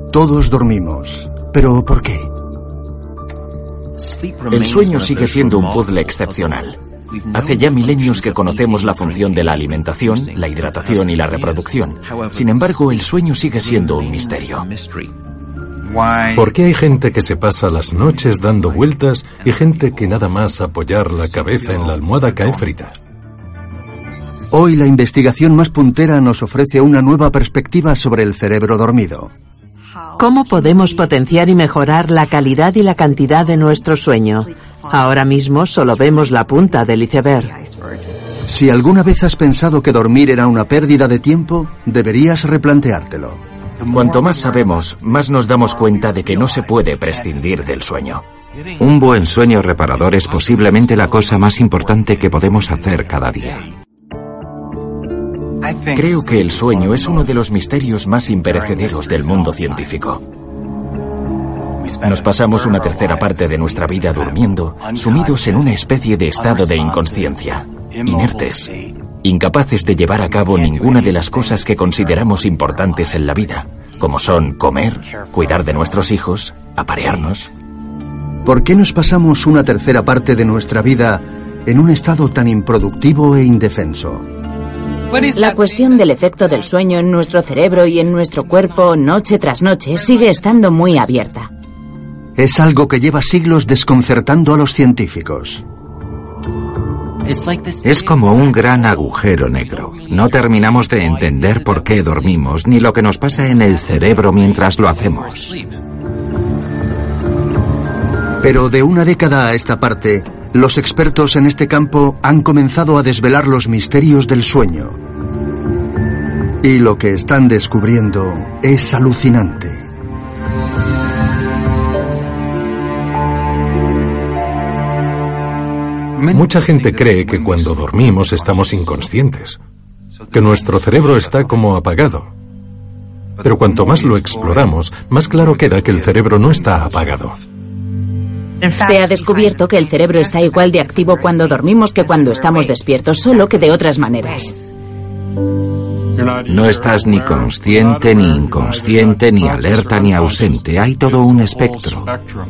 Todos dormimos. ¿Pero por qué? El sueño sigue siendo un puzzle excepcional. Hace ya milenios que conocemos la función de la alimentación, la hidratación y la reproducción. Sin embargo, el sueño sigue siendo un misterio. ¿Por qué hay gente que se pasa las noches dando vueltas y gente que nada más apoyar la cabeza en la almohada cae frita? Hoy la investigación más puntera nos ofrece una nueva perspectiva sobre el cerebro dormido. ¿Cómo podemos potenciar y mejorar la calidad y la cantidad de nuestro sueño? Ahora mismo solo vemos la punta del iceberg. Si alguna vez has pensado que dormir era una pérdida de tiempo, deberías replanteártelo. Cuanto más sabemos, más nos damos cuenta de que no se puede prescindir del sueño. Un buen sueño reparador es posiblemente la cosa más importante que podemos hacer cada día. Creo que el sueño es uno de los misterios más imperecederos del mundo científico. Nos pasamos una tercera parte de nuestra vida durmiendo, sumidos en una especie de estado de inconsciencia, inertes, incapaces de llevar a cabo ninguna de las cosas que consideramos importantes en la vida, como son comer, cuidar de nuestros hijos, aparearnos. ¿Por qué nos pasamos una tercera parte de nuestra vida en un estado tan improductivo e indefenso? La cuestión del efecto del sueño en nuestro cerebro y en nuestro cuerpo noche tras noche sigue estando muy abierta. Es algo que lleva siglos desconcertando a los científicos. Es como un gran agujero negro. No terminamos de entender por qué dormimos ni lo que nos pasa en el cerebro mientras lo hacemos. Pero de una década a esta parte, los expertos en este campo han comenzado a desvelar los misterios del sueño. Y lo que están descubriendo es alucinante. Mucha gente cree que cuando dormimos estamos inconscientes, que nuestro cerebro está como apagado. Pero cuanto más lo exploramos, más claro queda que el cerebro no está apagado. Se ha descubierto que el cerebro está igual de activo cuando dormimos que cuando estamos despiertos, solo que de otras maneras. No estás ni consciente, ni inconsciente, ni alerta, ni ausente. Hay todo un espectro.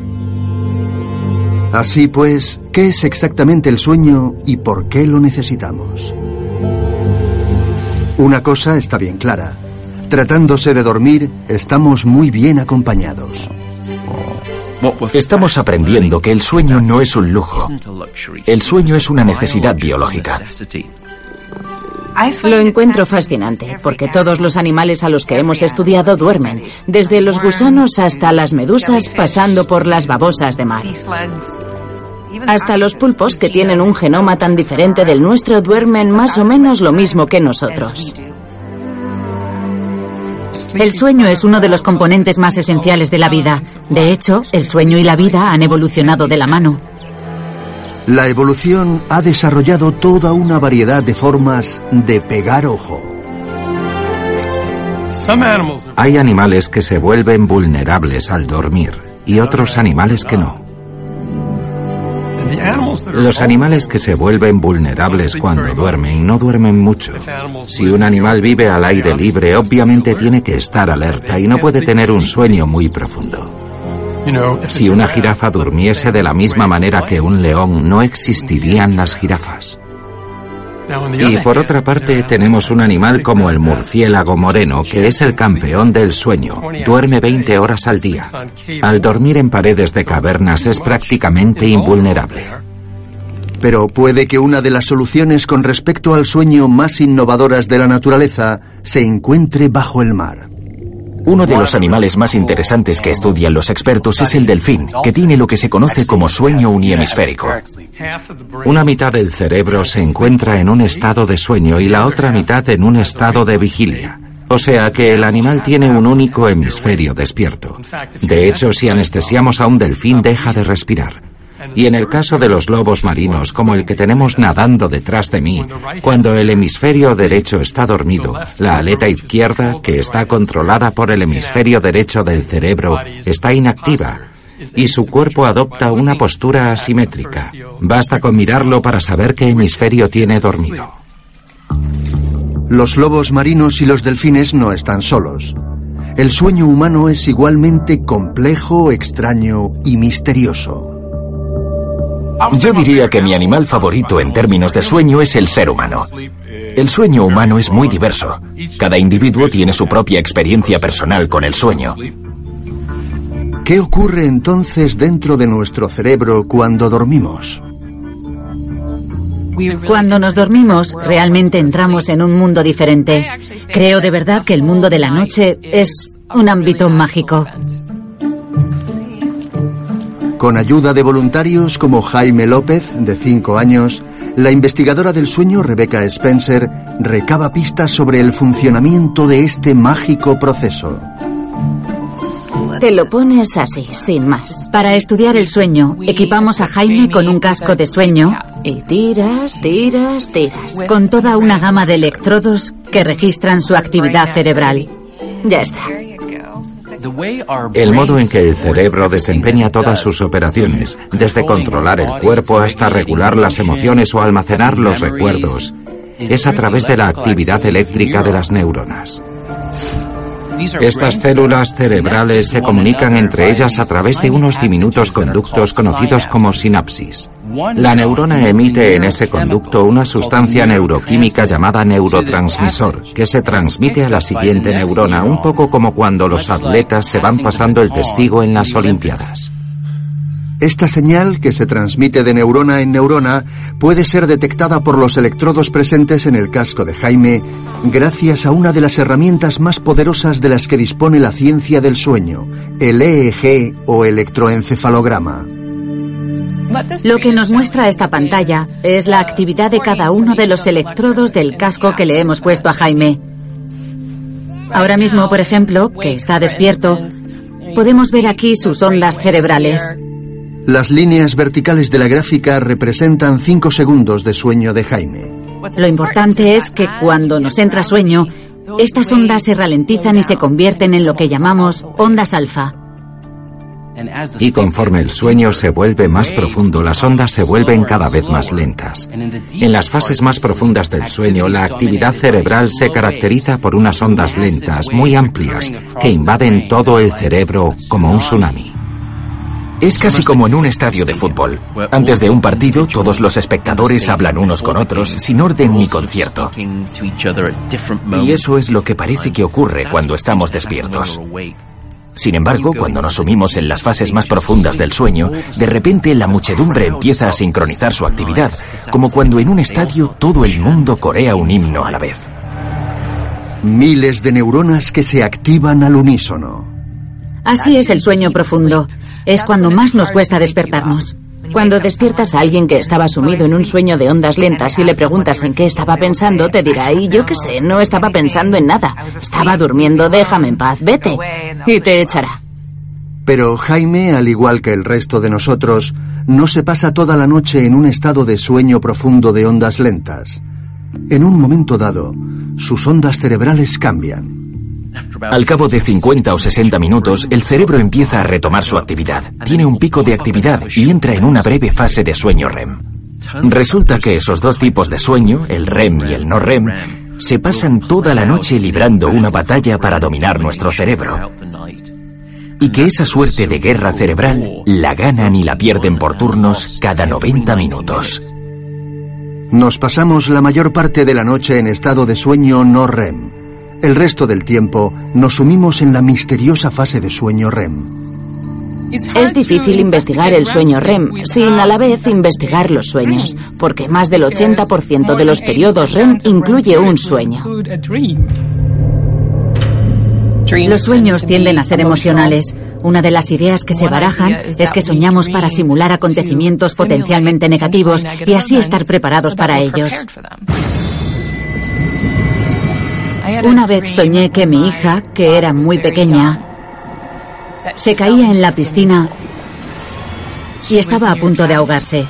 Así pues, ¿qué es exactamente el sueño y por qué lo necesitamos? Una cosa está bien clara. Tratándose de dormir, estamos muy bien acompañados. Estamos aprendiendo que el sueño no es un lujo. El sueño es una necesidad biológica. Lo encuentro fascinante, porque todos los animales a los que hemos estudiado duermen, desde los gusanos hasta las medusas, pasando por las babosas de mar. Hasta los pulpos, que tienen un genoma tan diferente del nuestro, duermen más o menos lo mismo que nosotros. El sueño es uno de los componentes más esenciales de la vida. De hecho, el sueño y la vida han evolucionado de la mano. La evolución ha desarrollado toda una variedad de formas de pegar ojo. Hay animales que se vuelven vulnerables al dormir y otros animales que no. Los animales que se vuelven vulnerables cuando duermen no duermen mucho. Si un animal vive al aire libre, obviamente tiene que estar alerta y no puede tener un sueño muy profundo. Si una jirafa durmiese de la misma manera que un león, no existirían las jirafas. Y por otra parte, tenemos un animal como el murciélago moreno, que es el campeón del sueño. Duerme 20 horas al día. Al dormir en paredes de cavernas es prácticamente invulnerable. Pero puede que una de las soluciones con respecto al sueño más innovadoras de la naturaleza se encuentre bajo el mar. Uno de los animales más interesantes que estudian los expertos es el delfín, que tiene lo que se conoce como sueño unihemisférico. Una mitad del cerebro se encuentra en un estado de sueño y la otra mitad en un estado de vigilia. O sea que el animal tiene un único hemisferio despierto. De hecho, si anestesiamos a un delfín, deja de respirar. Y en el caso de los lobos marinos, como el que tenemos nadando detrás de mí, cuando el hemisferio derecho está dormido, la aleta izquierda, que está controlada por el hemisferio derecho del cerebro, está inactiva, y su cuerpo adopta una postura asimétrica. Basta con mirarlo para saber qué hemisferio tiene dormido. Los lobos marinos y los delfines no están solos. el sueño humano es igualmente complejo, extraño y misterioso. Yo diría que mi animal favorito en términos de sueño es el ser humano. El sueño humano es muy diverso. Cada individuo tiene su propia experiencia personal con el sueño. ¿Qué ocurre entonces dentro de nuestro cerebro cuando dormimos? Cuando nos dormimos, realmente entramos en un mundo diferente. Creo de verdad que el mundo de la noche es un ámbito mágico. Con ayuda de voluntarios como Jaime López, de 5 años, la investigadora del sueño Rebecca Spencer recaba pistas sobre el funcionamiento de este mágico proceso. Te lo pones así, sin más. Para estudiar el sueño, equipamos a Jaime con un casco de sueño y tiras. con toda una gama de electrodos que registran su actividad cerebral. Ya está. El modo en que el cerebro desempeña todas sus operaciones, desde controlar el cuerpo hasta regular las emociones o almacenar los recuerdos, es a través de la actividad eléctrica de las neuronas. Estas células cerebrales se comunican entre ellas a través de unos diminutos conductos conocidos como sinapsis. La neurona emite en ese conducto una sustancia neuroquímica llamada neurotransmisor, que se transmite a la siguiente neurona, un poco como cuando los atletas se van pasando el testigo en las Olimpiadas. Esta señal, que se transmite de neurona en neurona, puede ser detectada por los electrodos presentes en el casco de Jaime gracias a una de las herramientas más poderosas de las que dispone la ciencia del sueño, el EEG o electroencefalograma. Lo que nos muestra esta pantalla es la actividad de cada uno de los electrodos del casco que le hemos puesto a Jaime. Ahora mismo, por ejemplo, que está despierto, podemos ver aquí sus ondas cerebrales. Las líneas verticales de la gráfica representan 5 segundos de sueño de Jaime. Lo importante es que cuando nos entra sueño, estas ondas se ralentizan y se convierten en lo que llamamos ondas alfa. Y conforme el sueño se vuelve más profundo, las ondas se vuelven cada vez más lentas. En las fases más profundas del sueño, la actividad cerebral se caracteriza por unas ondas lentas, muy amplias, que invaden todo el cerebro como un tsunami. Es casi como en un estadio de fútbol. Antes de un partido, todos los espectadores hablan unos con otros, sin orden ni concierto. Y eso es lo que parece que ocurre cuando estamos despiertos. Sin embargo, cuando nos sumimos en las fases más profundas del sueño, de repente la muchedumbre empieza a sincronizar su actividad, como cuando en un estadio todo el mundo corea un himno a la vez. Miles de neuronas que se activan al unísono. Así es el sueño profundo. Es cuando más nos cuesta despertarnos. Cuando despiertas a alguien que estaba sumido en un sueño de ondas lentas y le preguntas en qué estaba pensando, te dirá, y yo qué sé, no estaba pensando en nada. Estaba durmiendo, déjame en paz, vete. Y te echará. Pero Jaime, al igual que el resto de nosotros, no se pasa toda la noche en un estado de sueño profundo de ondas lentas. En un momento dado, sus ondas cerebrales cambian. Al cabo de 50 o 60 minutos, el cerebro empieza a retomar su actividad. Tiene un pico de actividad y entra en una breve fase de sueño REM. Resulta que esos dos tipos de sueño, el REM y el no REM, se pasan toda la noche librando una batalla para dominar nuestro cerebro. Y que esa suerte de guerra cerebral la ganan y la pierden por turnos cada 90 minutos. Nos pasamos la mayor parte de la noche en estado de sueño no REM. El resto del tiempo nos sumimos en la misteriosa fase de sueño REM. Es difícil investigar el sueño REM sin a la vez investigar los sueños, porque más del 80% de los periodos REM incluye un sueño. Los sueños tienden a ser emocionales. Una de las ideas que se barajan es que soñamos para simular acontecimientos potencialmente negativos y así estar preparados para ellos. Una vez soñé que mi hija, que era muy pequeña, se caía en la piscina y estaba a punto de ahogarse.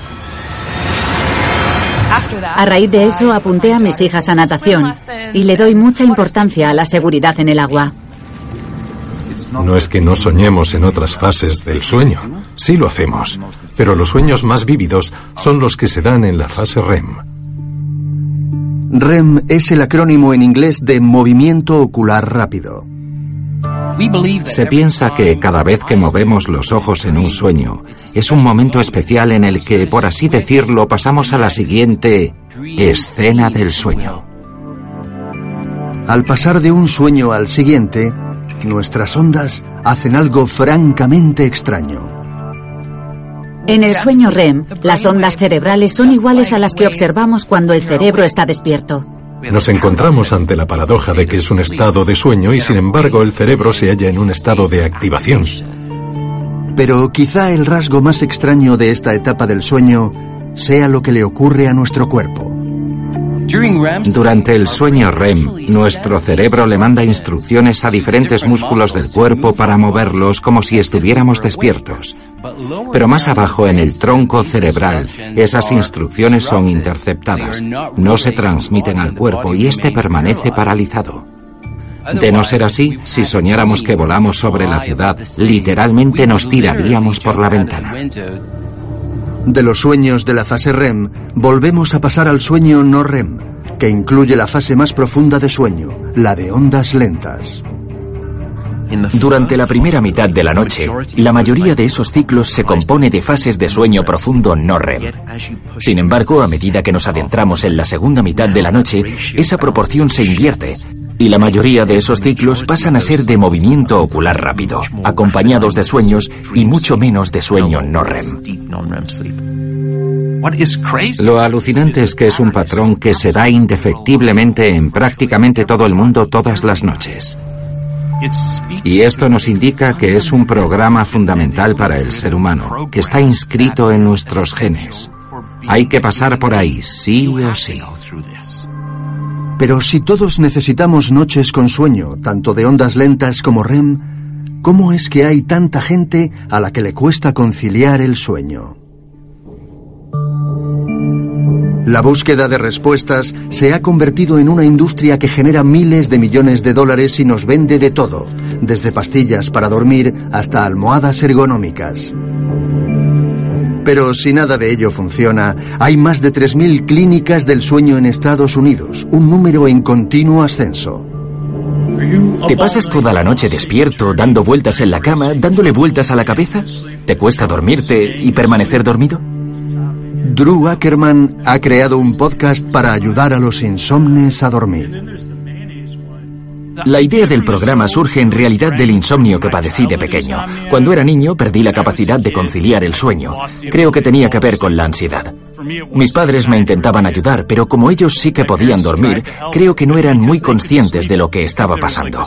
A raíz de eso apunté a mis hijas a natación y le doy mucha importancia a la seguridad en el agua. No es que no soñemos en otras fases del sueño, sí lo hacemos, pero los sueños más vívidos son los que se dan en la fase REM. REM es el acrónimo en inglés de movimiento ocular rápido. Se piensa que cada vez que movemos los ojos en un sueño, es un momento especial en el que, por así decirlo, pasamos a la siguiente escena del sueño. Al pasar de un sueño al siguiente, nuestras ondas hacen algo francamente extraño. En el sueño REM, las ondas cerebrales son iguales a las que observamos cuando el cerebro está despierto. Nos encontramos ante la paradoja de que es un estado de sueño y sin embargo el cerebro se halla en un estado de activación. Pero quizá el rasgo más extraño de esta etapa del sueño sea lo que le ocurre a nuestro cuerpo. Durante el sueño REM, nuestro cerebro le manda instrucciones a diferentes músculos del cuerpo para moverlos como si estuviéramos despiertos. Pero más abajo, en el tronco cerebral, esas instrucciones son interceptadas, no se transmiten al cuerpo y éste permanece paralizado. De no ser así, si soñáramos que volamos sobre la ciudad, literalmente nos tiraríamos por la ventana. De los sueños de la fase REM, volvemos a pasar al sueño no REM, que incluye la fase más profunda de sueño, la de ondas lentas. Durante la primera mitad de la noche, la mayoría de esos ciclos se compone de fases de sueño profundo no REM. Sin embargo, a medida que nos adentramos en la segunda mitad de la noche, esa proporción se invierte, y la mayoría de esos ciclos pasan a ser de movimiento ocular rápido, acompañados de sueños y mucho menos de sueño no REM. Lo alucinante es que es un patrón que se da indefectiblemente en prácticamente todo el mundo todas las noches. Y esto nos indica que es un programa fundamental para el ser humano, que está inscrito en nuestros genes. Hay que pasar por ahí, sí o sí. Pero si todos necesitamos noches con sueño, tanto de ondas lentas como REM, ¿cómo es que hay tanta gente a la que le cuesta conciliar el sueño? La búsqueda de respuestas se ha convertido en una industria que genera miles de millones de dólares y nos vende de todo, desde pastillas para dormir hasta almohadas ergonómicas. Pero si nada de ello funciona, hay más de 3.000 clínicas del sueño en Estados Unidos, un número en continuo ascenso. ¿Te pasas toda la noche despierto, dando vueltas en la cama, dándole vueltas a la cabeza? ¿Te cuesta dormirte y permanecer dormido? Drew Ackerman ha creado un podcast para ayudar a los insomnes a dormir. La idea del programa surge en realidad del insomnio que padecí de pequeño. Cuando era niño perdí la capacidad de conciliar el sueño. Creo que tenía que ver con la ansiedad. Mis padres me intentaban ayudar, pero como ellos sí que podían dormir, creo que no eran muy conscientes de lo que estaba pasando.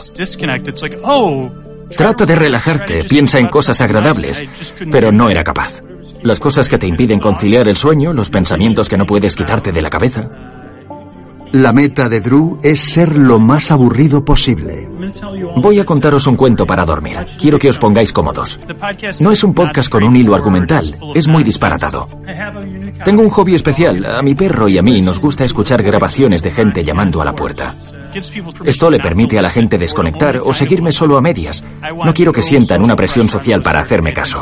Trata de relajarte, piensa en cosas agradables, pero no era capaz. Las cosas que te impiden conciliar el sueño, los pensamientos que no puedes quitarte de la cabeza. La meta de Drew es ser lo más aburrido posible. Voy a contaros un cuento para dormir. Quiero que os pongáis cómodos. No es un podcast con un hilo argumental, es muy disparatado. Tengo un hobby especial. A mi perro y a mí nos gusta escuchar grabaciones de gente llamando a la puerta. Esto le permite a la gente desconectar o seguirme solo a medias. No quiero que sientan una presión social para hacerme caso.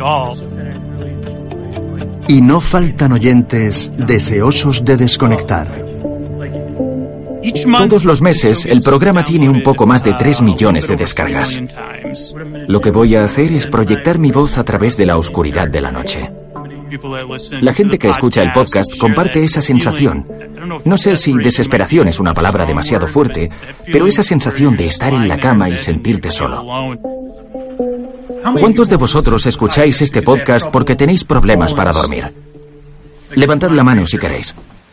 Y no faltan oyentes deseosos de desconectar. Todos los meses, el programa tiene un poco más de 3 millones de descargas. Lo que voy a hacer es proyectar mi voz a través de la oscuridad de la noche. La gente que escucha el podcast comparte esa sensación. No sé si desesperación es una palabra demasiado fuerte, pero esa sensación de estar en la cama y sentirte solo. ¿Cuántos de vosotros escucháis este podcast porque tenéis problemas para dormir? Levantad la mano si queréis.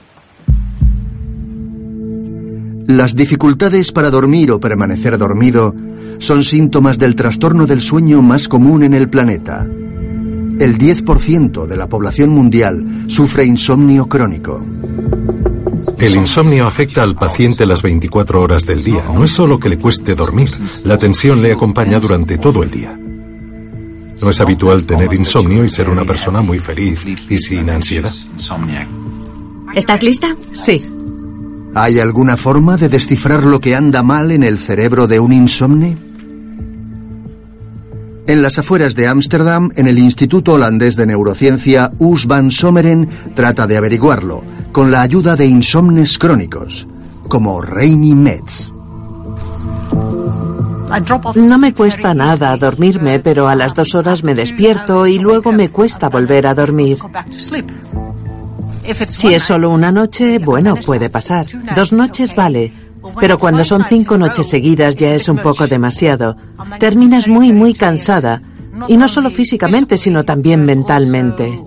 Las dificultades para dormir o permanecer dormido son síntomas del trastorno del sueño más común en el planeta. El 10% de la población mundial sufre insomnio crónico. El insomnio afecta al paciente las 24 horas del día. No es solo que le cueste dormir, la tensión le acompaña durante todo el día. No es habitual tener insomnio y ser una persona muy feliz y sin ansiedad. ¿Estás lista? Sí. ¿Hay alguna forma de descifrar lo que anda mal en el cerebro de un insomne? En las afueras de Ámsterdam, en el Instituto Holandés de Neurociencia, Us van Someren trata de averiguarlo, con la ayuda de insomnes crónicos, como Reini Metz. No me cuesta nada dormirme, pero a las 2 horas me despierto y luego me cuesta volver a dormir. Si es solo una noche, bueno, puede pasar. 2 noches vale. Pero cuando son 5 noches seguidas ya es un poco demasiado. Terminas muy cansada. Y no solo físicamente, sino también mentalmente.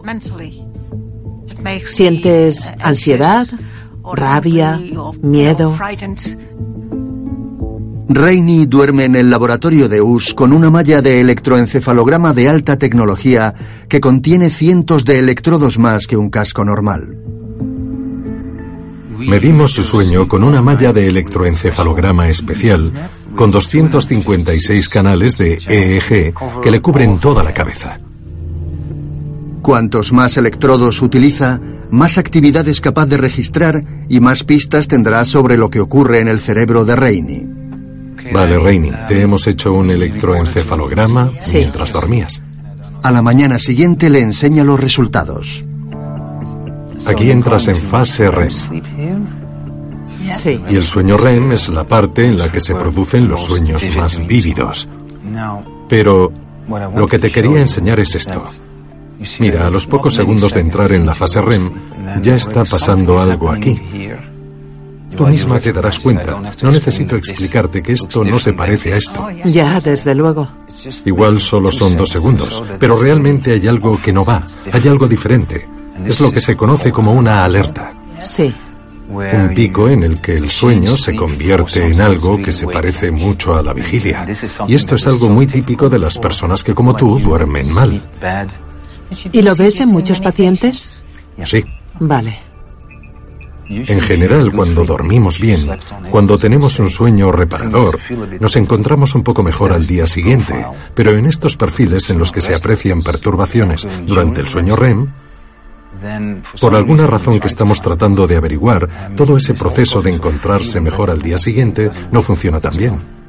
Sientes ansiedad, rabia, miedo. Rainey duerme en el laboratorio de US con una malla de electroencefalograma de alta tecnología que contiene cientos de electrodos más que un casco normal. Medimos su sueño con una malla de electroencefalograma especial con 256 canales de EEG que le cubren toda la cabeza. Cuantos más electrodos utiliza, más actividad es capaz de registrar y más pistas tendrá sobre lo que ocurre en el cerebro de Rainey. Vale, Rainey, te hemos hecho un electroencefalograma mientras dormías. A la mañana siguiente le enseña los resultados. Aquí entras en fase REM. Sí. Y el sueño REM es la parte en la que se producen los sueños más vívidos. Pero lo que te quería enseñar es esto. Mira, a los pocos segundos de entrar en la fase REM, ya está pasando algo aquí. Tú misma te darás cuenta. No necesito explicarte que esto no se parece a esto. Ya, desde luego. Igual solo son 2 segundos, pero realmente hay algo que no va. Hay algo diferente. Es lo que se conoce como una alerta. Sí. Un pico en el que el sueño se convierte en algo que se parece mucho a la vigilia. Y esto es algo muy típico de las personas que, como tú, duermen mal. ¿Y lo ves en muchos pacientes? Sí. Vale. En general, cuando dormimos bien, cuando tenemos un sueño reparador, nos encontramos un poco mejor al día siguiente. Pero en estos perfiles en los que se aprecian perturbaciones durante el sueño REM, por alguna razón que estamos tratando de averiguar, todo ese proceso de encontrarse mejor al día siguiente no funciona tan bien.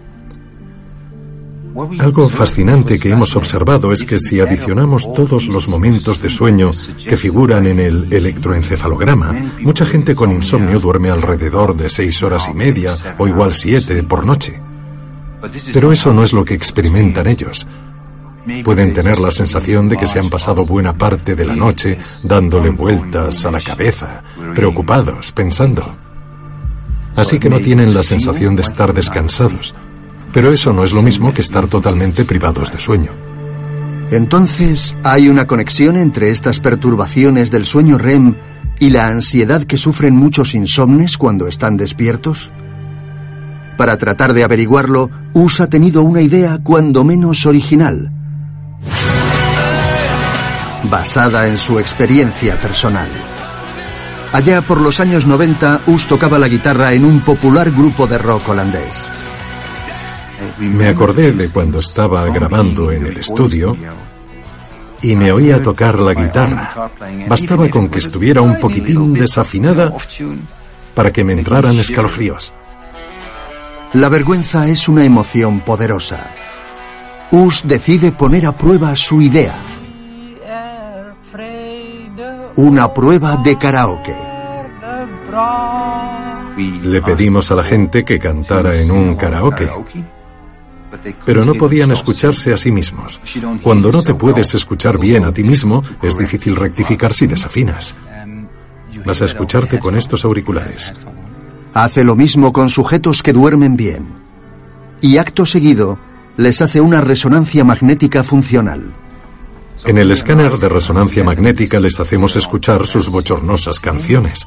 Algo fascinante que hemos observado es que si adicionamos todos los momentos de sueño que figuran en el electroencefalograma, mucha gente con insomnio duerme alrededor de 6 horas y media o igual 7 por noche. Pero eso no es lo que experimentan ellos. Pueden tener la sensación de que se han pasado buena parte de la noche dándole vueltas a la cabeza, preocupados, pensando. Así que no tienen la sensación de estar descansados. Pero eso no es lo mismo que estar totalmente privados de sueño. Entonces, ¿hay una conexión entre estas perturbaciones del sueño REM y la ansiedad que sufren muchos insomnes cuando están despiertos? Para tratar de averiguarlo, US ha tenido una idea cuando menos original, basada en su experiencia personal. Allá por los años 90, US tocaba la guitarra en un popular grupo de rock holandés. Me acordé de cuando estaba grabando en el estudio y me oía tocar la guitarra. Bastaba con que estuviera un poquitín desafinada para que me entraran escalofríos. La vergüenza es una emoción poderosa. US decide poner a prueba su idea. Una prueba de karaoke. Le pedimos a la gente que cantara en un karaoke, pero no podían escucharse a sí mismos. Cuando no te puedes escuchar bien a ti mismo, es difícil rectificar si desafinas. Vas a escucharte con estos auriculares. Hace lo mismo con sujetos que duermen bien. Y acto seguido, les hace una resonancia magnética funcional. En el escáner de resonancia magnética les hacemos escuchar sus bochornosas canciones.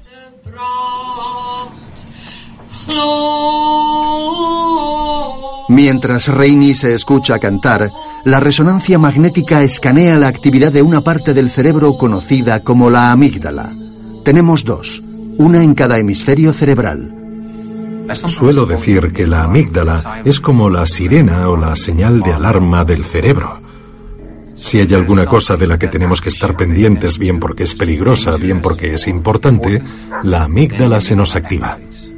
Mientras Rainey se escucha cantar, la resonancia magnética escanea la actividad de una parte del cerebro conocida como la amígdala. Tenemos 2, una en cada hemisferio cerebral. Suelo decir que la amígdala es como la sirena o la señal de alarma del cerebro. Si hay alguna cosa de la que tenemos que estar pendientes, bien porque es peligrosa, bien porque es importante, la amígdala se nos activa.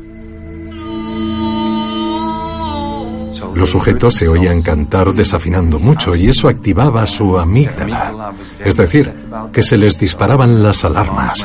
Los sujetos se oían cantar desafinando mucho y eso activaba su amígdala. Es decir, que se les disparaban las alarmas.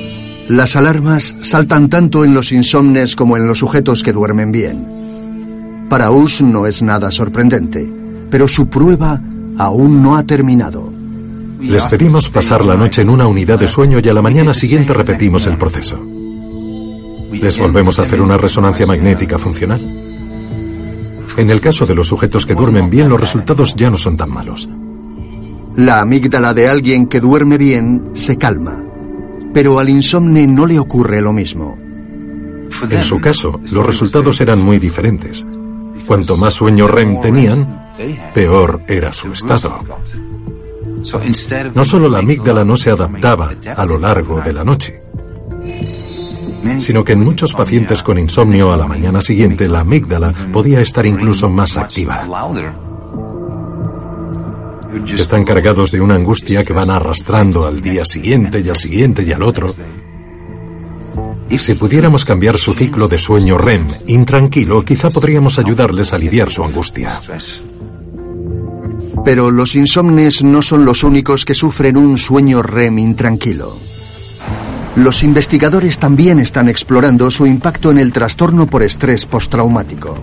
Las alarmas saltan tanto en los insomnes como en los sujetos que duermen bien. Para Us no es nada sorprendente, pero su prueba aún no ha terminado. Les pedimos pasar la noche en una unidad de sueño y a la mañana siguiente repetimos el proceso. Les volvemos a hacer una resonancia magnética funcional. En el caso de los sujetos que duermen bien, los resultados ya no son tan malos. La amígdala de alguien que duerme bien se calma, pero al insomne no le ocurre lo mismo. En su caso, los resultados eran muy diferentes. Cuanto más sueño REM tenían, peor era su estado. No solo la amígdala no se adaptaba a lo largo de la noche, sino que en muchos pacientes con insomnio a la mañana siguiente la amígdala podía estar incluso más activa. Están cargados de una angustia que van arrastrando al día siguiente y al siguiente y al otro. Si pudiéramos cambiar su ciclo de sueño REM intranquilo, quizá podríamos ayudarles a aliviar su angustia. Pero los insomnes no son los únicos que sufren un sueño REM intranquilo. Los investigadores también están explorando su impacto en el trastorno por estrés postraumático.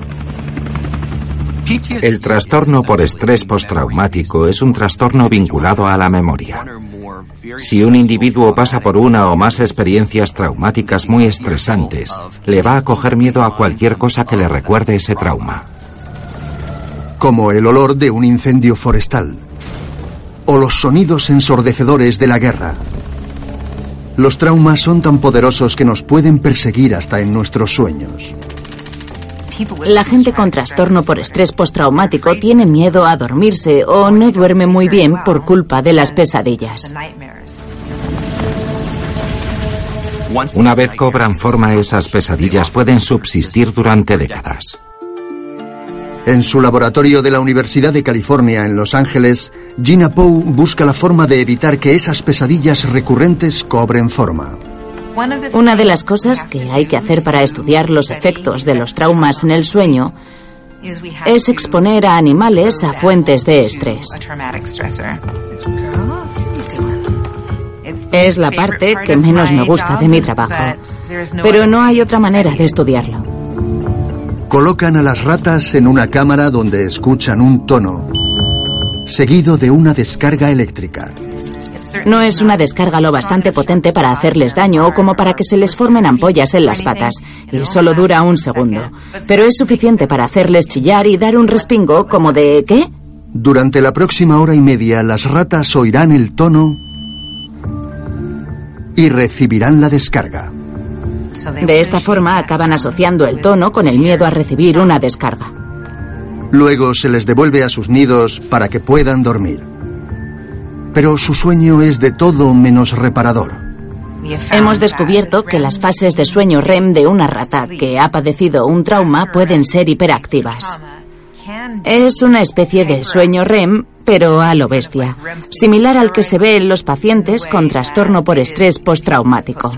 El trastorno por estrés postraumático es un trastorno vinculado a la memoria. Si un individuo pasa por una o más experiencias traumáticas muy estresantes, le va a coger miedo a cualquier cosa que le recuerde ese trauma. Como el olor de un incendio forestal, o los sonidos ensordecedores de la guerra. Los traumas son tan poderosos que nos pueden perseguir hasta en nuestros sueños. La gente con trastorno por estrés postraumático tiene miedo a dormirse o no duerme muy bien por culpa de las pesadillas. Una vez cobran forma, esas pesadillas pueden subsistir durante décadas. En su laboratorio de la Universidad de California en Los Ángeles, Gina Poe busca la forma de evitar que esas pesadillas recurrentes cobren forma. Una de las cosas que hay que hacer para estudiar los efectos de los traumas en el sueño es exponer a animales a fuentes de estrés. Es la parte que menos me gusta de mi trabajo, pero no hay otra manera de estudiarlo. Colocan a las ratas en una cámara donde escuchan un tono, seguido de una descarga eléctrica. No es una descarga lo bastante potente para hacerles daño o como para que se les formen ampollas en las patas, y solo dura un segundo. Pero es suficiente para hacerles chillar y dar un respingo como de ¿qué? Durante la próxima hora y media, las ratas oirán el tono y recibirán la descarga. De esta forma acaban asociando el tono con el miedo a recibir una descarga. Luego se les devuelve a sus nidos para que puedan dormir. Pero su sueño es de todo menos reparador. Hemos descubierto que las fases de sueño REM de una rata que ha padecido un trauma pueden ser hiperactivas. Es una especie de sueño REM, pero a lo bestia, similar al que se ve en los pacientes con trastorno por estrés postraumático.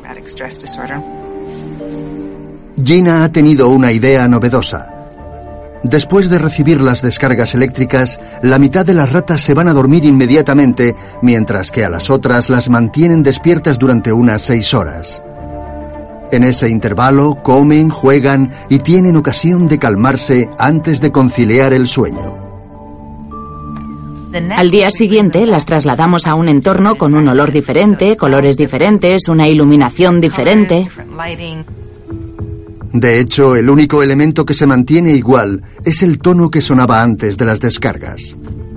Gina ha tenido una idea novedosa. Después de recibir las descargas eléctricas, la mitad de las ratas se van a dormir inmediatamente, mientras que a las otras las mantienen despiertas durante unas 6 horas. En ese intervalo comen, juegan y tienen ocasión de calmarse antes de conciliar el sueño. Al día siguiente las trasladamos a un entorno con un olor diferente, colores diferentes, una iluminación diferente. De hecho, el único elemento que se mantiene igual es el tono que sonaba antes de las descargas.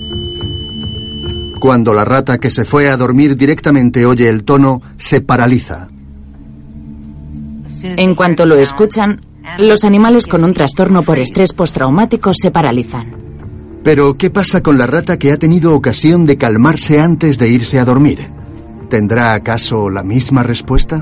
Cuando la rata que se fue a dormir directamente oye el tono, se paraliza. En cuanto lo escuchan, los animales con un trastorno por estrés postraumático se paralizan. Pero, ¿qué pasa con la rata que ha tenido ocasión de calmarse antes de irse a dormir? ¿Tendrá acaso la misma respuesta?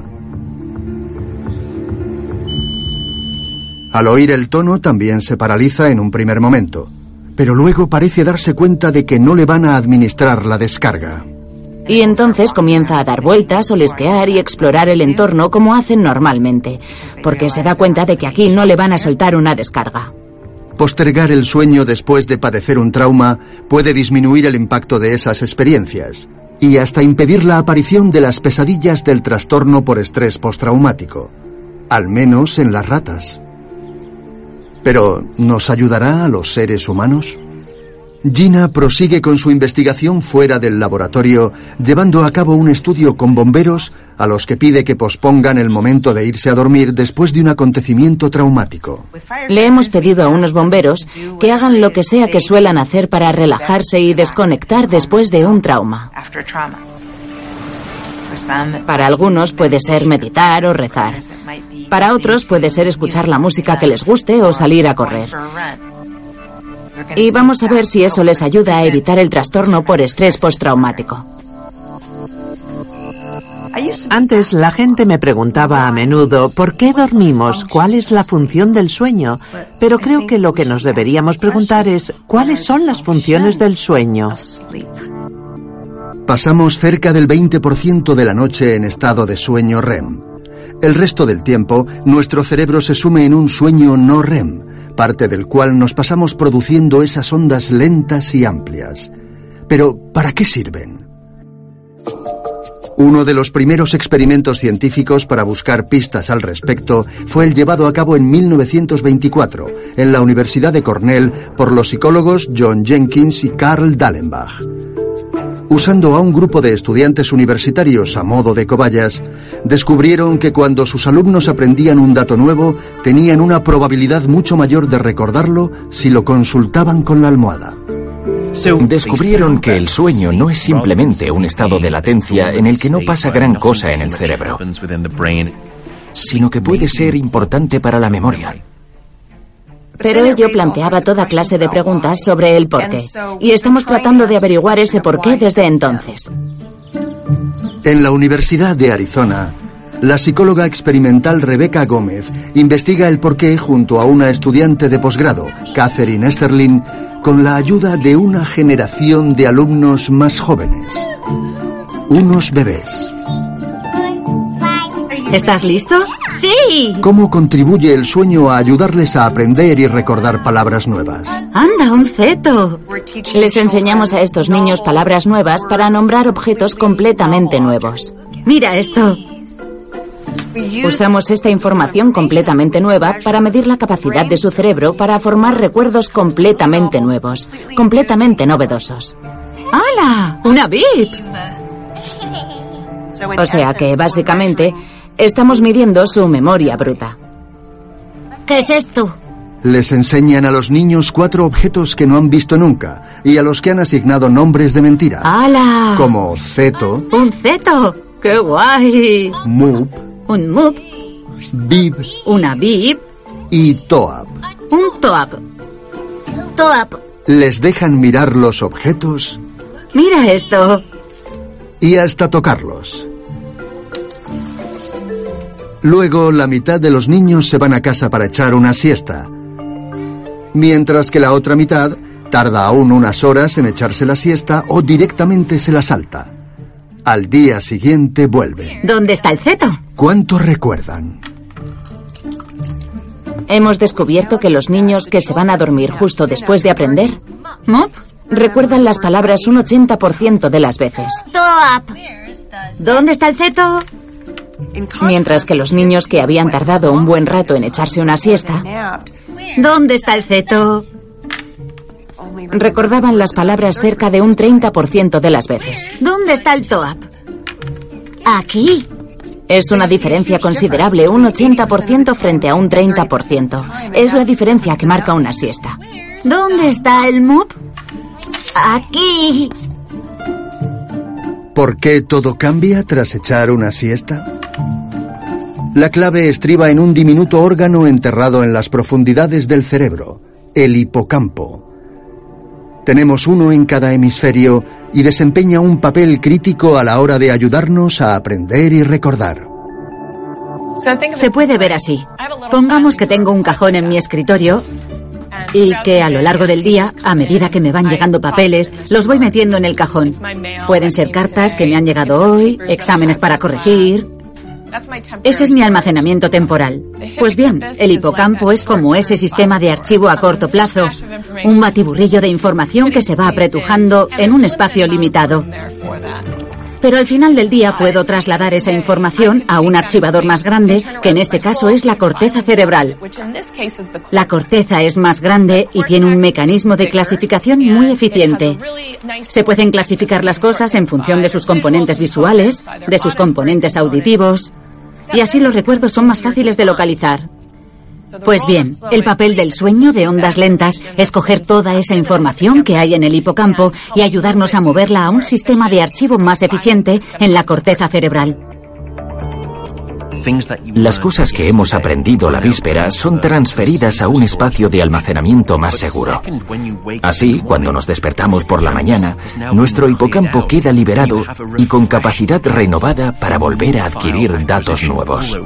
Al oír el tono también se paraliza en un primer momento, pero luego parece darse cuenta de que no le van a administrar la descarga. Y entonces comienza a dar vueltas, olisquear y explorar el entorno como hacen normalmente, porque se da cuenta de que aquí no le van a soltar una descarga. Postergar el sueño después de padecer un trauma puede disminuir el impacto de esas experiencias y hasta impedir la aparición de las pesadillas del trastorno por estrés postraumático, al menos en las ratas. Pero, ¿nos ayudará a los seres humanos? Gina prosigue con su investigación fuera del laboratorio, llevando a cabo un estudio con bomberos a los que pide que pospongan el momento de irse a dormir después de un acontecimiento traumático. Le hemos pedido a unos bomberos que hagan lo que sea que suelan hacer para relajarse y desconectar después de un trauma. Para algunos puede ser meditar o rezar. Para otros puede ser escuchar la música que les guste o salir a correr. Y vamos a ver si eso les ayuda a evitar el trastorno por estrés postraumático. Antes la gente me preguntaba a menudo ¿por qué dormimos? ¿Cuál es la función del sueño? Pero creo que lo que nos deberíamos preguntar es ¿cuáles son las funciones del sueño? Pasamos cerca del 20% de la noche en estado de sueño REM. El resto del tiempo, nuestro cerebro se sume en un sueño no REM, parte del cual nos pasamos produciendo esas ondas lentas y amplias. Pero, ¿para qué sirven? Uno de los primeros experimentos científicos para buscar pistas al respecto fue el llevado a cabo en 1924 en la Universidad de Cornell por los psicólogos John Jenkins y Carl Dallenbach. Usando a un grupo de estudiantes universitarios a modo de cobayas, descubrieron que cuando sus alumnos aprendían un dato nuevo, tenían una probabilidad mucho mayor de recordarlo si lo consultaban con la almohada. Descubrieron que el sueño no es simplemente un estado de latencia en el que no pasa gran cosa en el cerebro, sino que puede ser importante para la memoria. Pero ello planteaba toda clase de preguntas sobre el porqué, y estamos tratando de averiguar ese porqué desde entonces. En la Universidad de Arizona, la psicóloga experimental Rebecca Gómez investiga el porqué junto a una estudiante de posgrado, Catherine Esterlin, con la ayuda de una generación de alumnos más jóvenes, unos bebés. ¿Estás listo? ¡Sí! ¿Cómo contribuye el sueño a ayudarles a aprender y recordar palabras nuevas? ¡Anda, un feto! Les enseñamos a estos niños palabras nuevas para nombrar objetos completamente nuevos. ¡Mira esto! Usamos esta información completamente nueva para medir la capacidad de su cerebro para formar recuerdos completamente nuevos, completamente novedosos. ¡Hala! ¡Una VIP! O sea que, básicamente, estamos midiendo su memoria bruta. ¿Qué es esto? Les enseñan a los niños 4 objetos que no han visto nunca y a los que han asignado nombres de mentira. ¡Hala! Como Ceto, ¡Un ceto! ¡Qué guay! Moop, Un Moop, Bib una Bib, y Toab. un Toap. Toap. Les dejan mirar los objetos ¡Mira esto! y hasta tocarlos. Luego, la mitad de los niños se van a casa para echar una siesta, mientras que la otra mitad tarda aún unas horas en echarse la siesta o directamente se la salta. Al día siguiente vuelven. ¿Dónde está el ceto? ¿Cuánto recuerdan? Hemos descubierto que los niños que se van a dormir justo después de aprender ¿Mop? recuerdan las palabras un 80% de las veces, Toap. ¿Dónde está el ceto? mientras que los niños que habían tardado un buen rato en echarse una siesta ¿Dónde está el ceto? recordaban las palabras cerca de un 30% de las veces. ¿Dónde está el Toap? Aquí. Es una diferencia considerable, un 80% frente a un 30%. Es la diferencia que marca una siesta. ¿Dónde está el Mop? Aquí. ¿Por qué todo cambia tras echar una siesta? La clave estriba en un diminuto órgano enterrado en las profundidades del cerebro, el hipocampo. Tenemos uno en cada hemisferio y desempeña un papel crítico a la hora de ayudarnos a aprender y recordar. Se puede ver así. Pongamos que tengo un cajón en mi escritorio y que a lo largo del día, a medida que me van llegando papeles, los voy metiendo en el cajón. Pueden ser cartas que me han llegado hoy, exámenes para corregir. Ese es mi almacenamiento temporal. Pues bien, el hipocampo es como ese sistema de archivo a corto plazo, un batiburrillo de información que se va apretujando en un espacio limitado. Pero al final del día puedo trasladar esa información a un archivador más grande, que en este caso es la corteza cerebral. La corteza es más grande y tiene un mecanismo de clasificación muy eficiente. Se pueden clasificar las cosas en función de sus componentes visuales, de sus componentes auditivos, y así los recuerdos son más fáciles de localizar. Pues bien, el papel del sueño de ondas lentas es coger toda esa información que hay en el hipocampo y ayudarnos a moverla a un sistema de archivo más eficiente en la corteza cerebral. Las cosas que hemos aprendido la víspera son transferidas a un espacio de almacenamiento más seguro. Así, cuando nos despertamos por la mañana, nuestro hipocampo queda liberado y con capacidad renovada para volver a adquirir datos nuevos.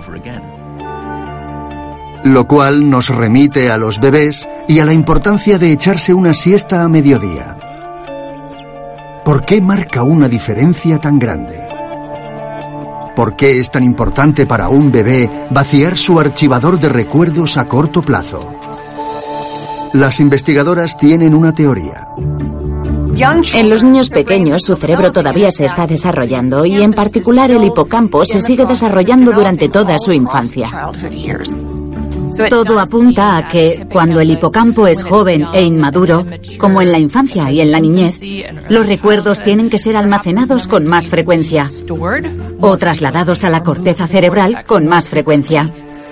Lo cual nos remite a los bebés y a la importancia de echarse una siesta a mediodía. ¿Por qué marca una diferencia tan grande? ¿Por qué es tan importante para un bebé vaciar su archivador de recuerdos a corto plazo? Las investigadoras tienen una teoría. En los niños pequeños su cerebro todavía se está desarrollando y en particular el hipocampo se sigue desarrollando durante toda su infancia. Todo apunta a que, cuando el hipocampo es joven e inmaduro, como en la infancia y en la niñez, los recuerdos tienen que ser almacenados con más frecuencia o trasladados a la corteza cerebral con más frecuencia.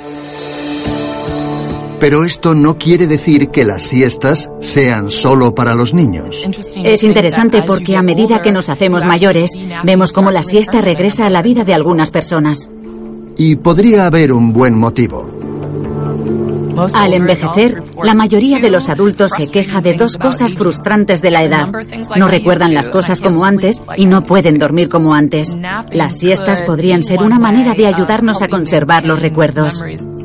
Pero esto no quiere decir que las siestas sean solo para los niños. Es interesante porque a medida que nos hacemos mayores, vemos cómo la siesta regresa a la vida de algunas personas. Y podría haber un buen motivo. Al envejecer, la mayoría de los adultos se queja de dos cosas frustrantes de la edad. No recuerdan las cosas como antes y no pueden dormir como antes. Las siestas podrían ser una manera de ayudarnos a conservar los recuerdos.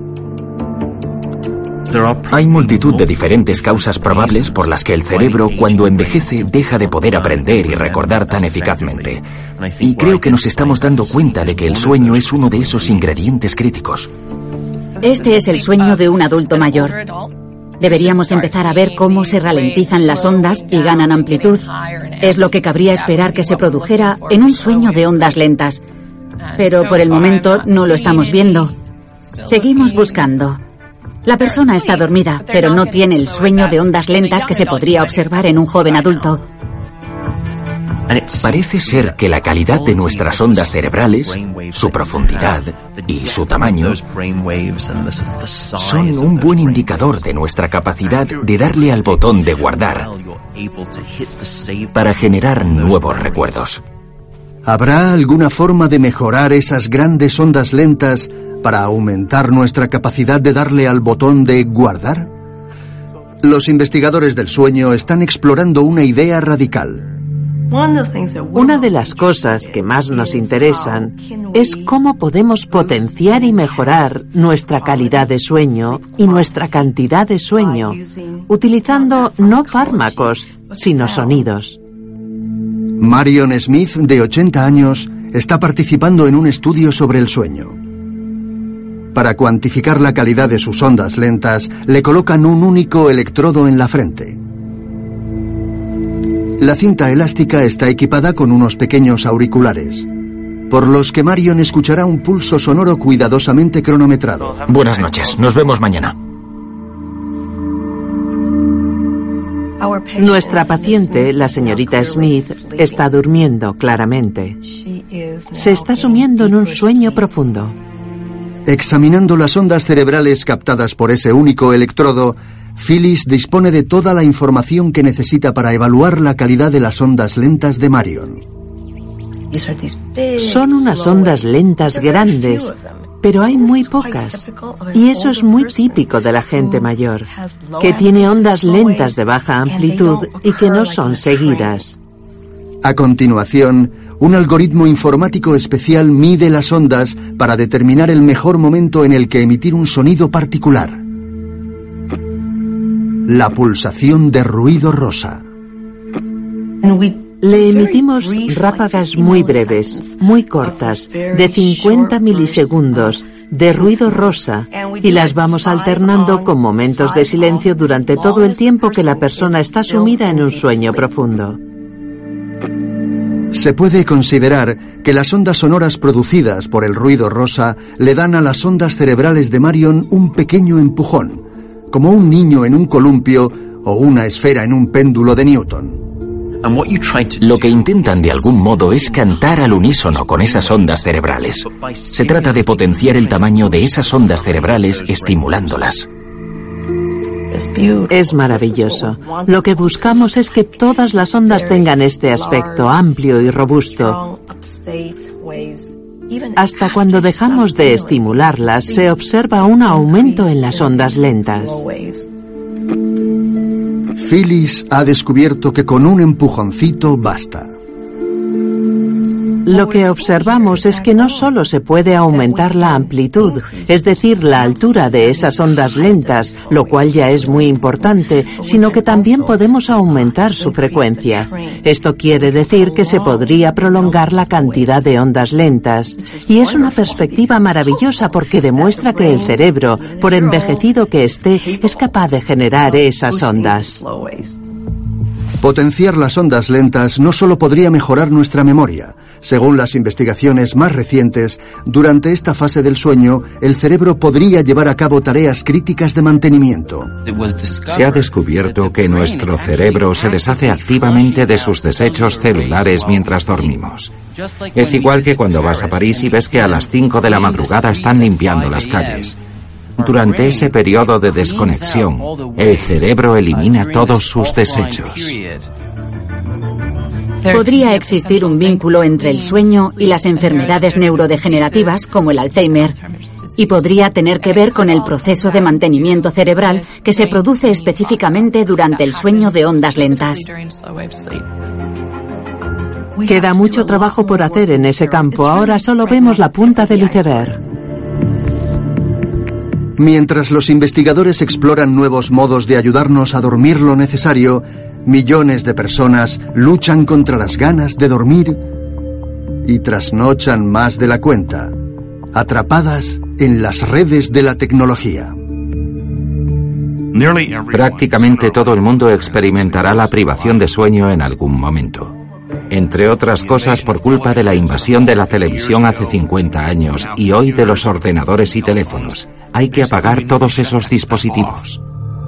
Hay multitud de diferentes causas probables por las que el cerebro, cuando envejece, deja de poder aprender y recordar tan eficazmente. Y creo que nos estamos dando cuenta de que el sueño es uno de esos ingredientes críticos. Este es el sueño de un adulto mayor. Deberíamos empezar a ver cómo se ralentizan las ondas y ganan amplitud. Es lo que cabría esperar que se produjera en un sueño de ondas lentas. Pero por el momento no lo estamos viendo. Seguimos buscando. La persona está dormida, pero no tiene el sueño de ondas lentas que se podría observar en un joven adulto. Parece ser que la calidad de nuestras ondas cerebrales, su profundidad y su tamaño son un buen indicador de nuestra capacidad de darle al botón de guardar para generar nuevos recuerdos. ¿Habrá alguna forma de mejorar esas grandes ondas lentas para aumentar nuestra capacidad de darle al botón de guardar? Los investigadores del sueño están explorando una idea radical. Una de las cosas que más nos interesan es cómo podemos potenciar y mejorar nuestra calidad de sueño y nuestra cantidad de sueño, utilizando no fármacos, sino sonidos. Marion Smith, de 80 años, está participando en un estudio sobre el sueño. Para cuantificar la calidad de sus ondas lentas, le colocan un único electrodo en la frente. La cinta elástica está equipada con unos pequeños auriculares, por los que Marion escuchará un pulso sonoro cuidadosamente cronometrado. Buenas noches, nos vemos mañana. Nuestra paciente, la señorita Smith, está durmiendo claramente. Se está sumiendo en un sueño profundo. Examinando las ondas cerebrales captadas por ese único electrodo, Phyllis dispone de toda la información que necesita para evaluar la calidad de las ondas lentas de Marion. Son unas ondas lentas grandes, pero hay muy pocas. Y eso es muy típico de la gente mayor, que tiene ondas lentas de baja amplitud y que no son seguidas. A continuación, un algoritmo informático especial mide las ondas para determinar el mejor momento en el que emitir un sonido particular. La pulsación de ruido rosa. Le emitimos ráfagas muy breves, muy cortas, de 50 milisegundos, de ruido rosa, y las vamos alternando con momentos de silencio durante todo el tiempo que la persona está sumida en un sueño profundo. Se puede considerar que las ondas sonoras producidas por el ruido rosa le dan a las ondas cerebrales de Marion un pequeño empujón, como un niño en un columpio o una esfera en un péndulo de Newton. Lo que intentan de algún modo es cantar al unísono con esas ondas cerebrales. Se trata de potenciar el tamaño de esas ondas cerebrales estimulándolas. Es maravilloso. Lo que buscamos es que todas las ondas tengan este aspecto amplio y robusto. Hasta cuando dejamos de estimularlas, se observa un aumento en las ondas lentas. Phyllis ha descubierto que con un empujoncito basta. Lo que observamos es que no solo se puede aumentar la amplitud, es decir, la altura de esas ondas lentas, lo cual ya es muy importante, sino que también podemos aumentar su frecuencia. Esto quiere decir que se podría prolongar la cantidad de ondas lentas. Y es una perspectiva maravillosa porque demuestra que el cerebro, por envejecido que esté, es capaz de generar esas ondas. Potenciar las ondas lentas no solo podría mejorar nuestra memoria. Según las investigaciones más recientes, durante esta fase del sueño, el cerebro podría llevar a cabo tareas críticas de mantenimiento. Se ha descubierto que nuestro cerebro se deshace activamente de sus desechos celulares mientras dormimos. Es igual que cuando vas a París y ves que a las 5 de la madrugada están limpiando las calles. Durante ese periodo de desconexión, el cerebro elimina todos sus desechos. Podría existir un vínculo entre el sueño y las enfermedades neurodegenerativas como el Alzheimer, y podría tener que ver con el proceso de mantenimiento cerebral que se produce específicamente durante el sueño de ondas lentas. Queda mucho trabajo por hacer en ese campo. Ahora solo vemos la punta del iceberg. Mientras los investigadores exploran nuevos modos de ayudarnos a dormir lo necesario, millones de personas luchan contra las ganas de dormir y trasnochan más de la cuenta, atrapadas en las redes de la tecnología. Prácticamente todo el mundo experimentará la privación de sueño en algún momento. Entre otras cosas por culpa de la invasión de la televisión hace 50 años y hoy de los ordenadores y teléfonos. Hay que apagar todos esos dispositivos.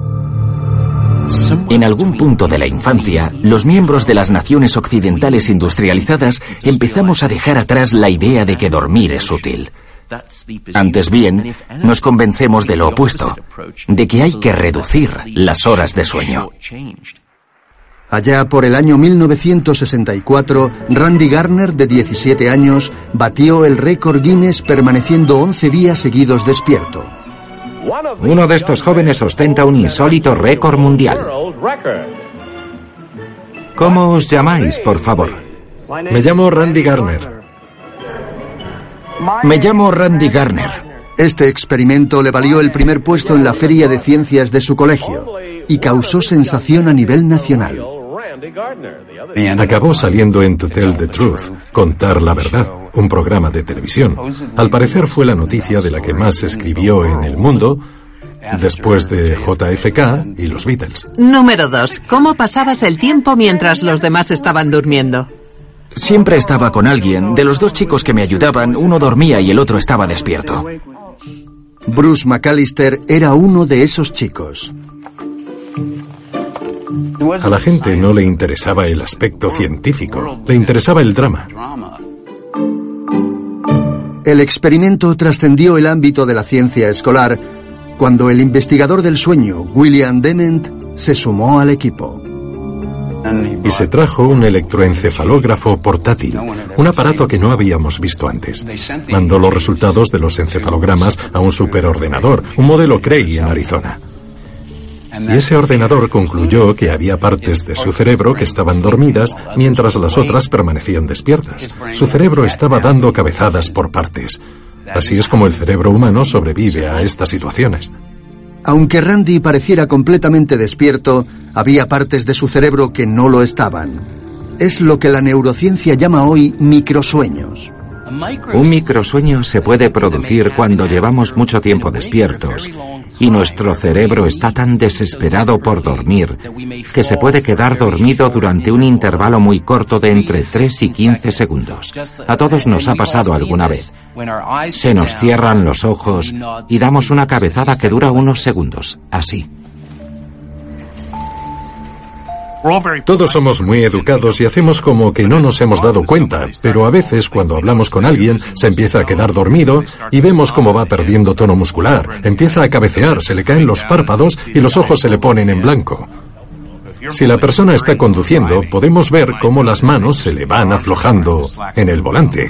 En algún punto de la infancia, los miembros de las naciones occidentales industrializadas empezamos a dejar atrás la idea de que dormir es útil. Antes bien, nos convencemos de lo opuesto, de que hay que reducir las horas de sueño. Allá por el año 1964, Randy Garner, de 17 años, batió el récord Guinness permaneciendo 11 días seguidos despierto. Uno de estos jóvenes ostenta un insólito récord mundial. ¿Cómo os llamáis, por favor? Me llamo Randy Garner. Me llamo Randy Garner. Este experimento le valió el primer puesto en la feria de ciencias de su colegio y causó sensación a nivel nacional. Acabó saliendo en To Tell the Truth, Contar la Verdad, un programa de televisión. Al parecer fue la noticia de la que más se escribió en el mundo, después de JFK y los Beatles. Número 2. ¿Cómo pasabas el tiempo mientras los demás estaban durmiendo? Siempre estaba con alguien. De los dos chicos que me ayudaban, uno dormía y el otro estaba despierto. Bruce McAllister era uno de esos chicos. A la gente no le interesaba el aspecto científico, le interesaba el drama. El experimento trascendió el ámbito de la ciencia escolar cuando el investigador del sueño, William Dement, se sumó al equipo. Y se trajo un electroencefalógrafo portátil, un aparato que no habíamos visto antes. Mandó los resultados de los encefalogramas a un superordenador, un modelo Cray en Arizona. Y ese ordenador concluyó que había partes de su cerebro que estaban dormidas mientras las otras permanecían despiertas. Su cerebro estaba dando cabezadas por partes. Así es como el cerebro humano sobrevive a estas situaciones. Aunque Randy pareciera completamente despierto, había partes de su cerebro que no lo estaban. Es lo que la neurociencia llama hoy microsueños. Un microsueño se puede producir cuando llevamos mucho tiempo despiertos y nuestro cerebro está tan desesperado por dormir que se puede quedar dormido durante un intervalo muy corto de entre 3 y 15 segundos. A todos nos ha pasado alguna vez. Se nos cierran los ojos y damos una cabezada que dura unos segundos, así. Todos somos muy educados y hacemos como que no nos hemos dado cuenta, pero a veces cuando hablamos con alguien se empieza a quedar dormido y vemos cómo va perdiendo tono muscular, empieza a cabecear, se le caen los párpados y los ojos se le ponen en blanco. Si la persona está conduciendo, podemos ver cómo las manos se le van aflojando en el volante.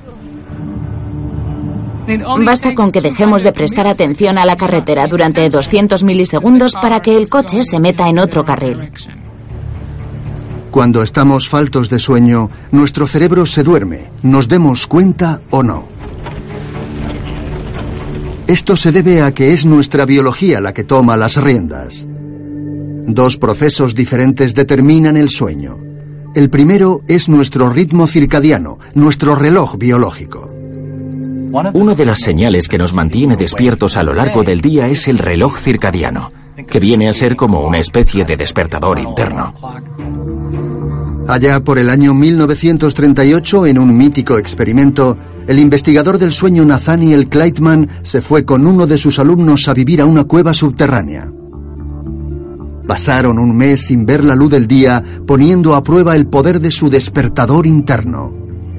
Basta con que dejemos de prestar atención a la carretera durante 200 milisegundos para que el coche se meta en otro carril. Cuando estamos faltos de sueño, nuestro cerebro se duerme, nos demos cuenta o no. Esto se debe a que es nuestra biología la que toma las riendas. Dos procesos diferentes determinan el sueño. El primero es nuestro ritmo circadiano, nuestro reloj biológico. Una de las señales que nos mantiene despiertos a lo largo del día es el reloj circadiano, que viene a ser como una especie de despertador interno. Allá por el año 1938, en un mítico experimento, el investigador del sueño Nathaniel Kleitman se fue con uno de sus alumnos a vivir a una cueva subterránea. Pasaron un mes sin ver la luz del día, poniendo a prueba el poder de su despertador interno.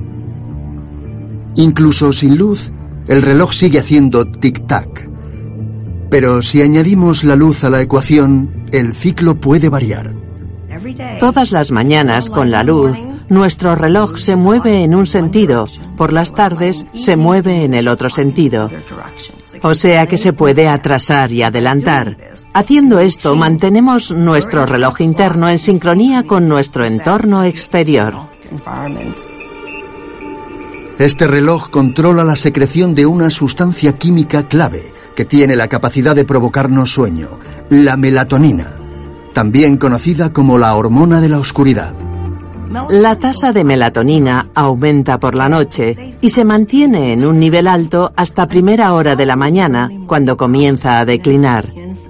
Incluso sin luz, el reloj sigue haciendo tic-tac. Pero si añadimos la luz a la ecuación, el ciclo puede variar. Todas las mañanas, con la luz, nuestro reloj se mueve en un sentido, por las tardes se mueve en el otro sentido. O sea que se puede atrasar y adelantar. Haciendo esto, mantenemos nuestro reloj interno en sincronía con nuestro entorno exterior. Este reloj controla la secreción de una sustancia química clave que tiene la capacidad de provocarnos sueño, la melatonina, también conocida como la hormona de la oscuridad. La tasa de melatonina aumenta por la noche y se mantiene en un nivel alto hasta primera hora de la mañana, cuando comienza a declinar.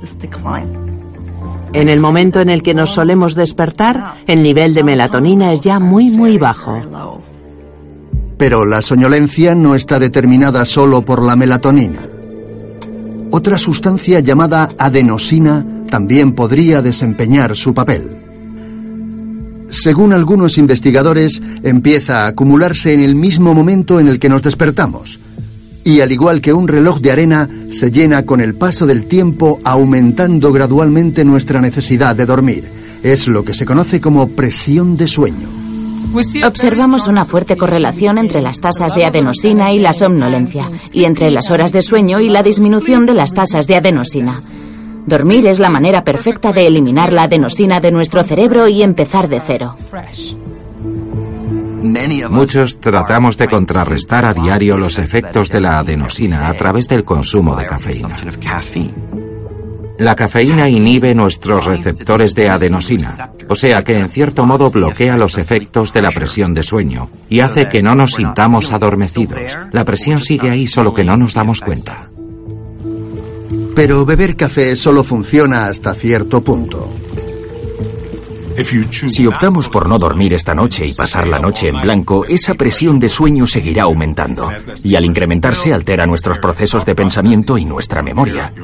En el momento en el que nos solemos despertar, el nivel de melatonina es ya muy bajo. Pero la soñolencia no está determinada solo por la melatonina. Otra sustancia llamada adenosina también podría desempeñar su papel. Según algunos investigadores, empieza a acumularse en el mismo momento en el que nos despertamos. Y al igual que un reloj de arena, se llena con el paso del tiempo, aumentando gradualmente nuestra necesidad de dormir. Es lo que se conoce como presión de sueño. Observamos una fuerte correlación entre las tasas de adenosina y la somnolencia, y entre las horas de sueño y la disminución de las tasas de adenosina. Dormir es la manera perfecta de eliminar la adenosina de nuestro cerebro y empezar de cero. Muchos tratamos de contrarrestar a diario los efectos de la adenosina a través del consumo de cafeína. La cafeína inhibe nuestros receptores de adenosina, o sea que en cierto modo bloquea los efectos de la presión de sueño y hace que no nos sintamos adormecidos. La presión sigue ahí, solo que no nos damos cuenta. Pero beber café solo funciona hasta cierto punto. Si optamos por no dormir esta noche y pasar la noche en blanco, esa presión de sueño seguirá aumentando, y al incrementarse altera nuestros procesos de pensamiento y nuestra memoria.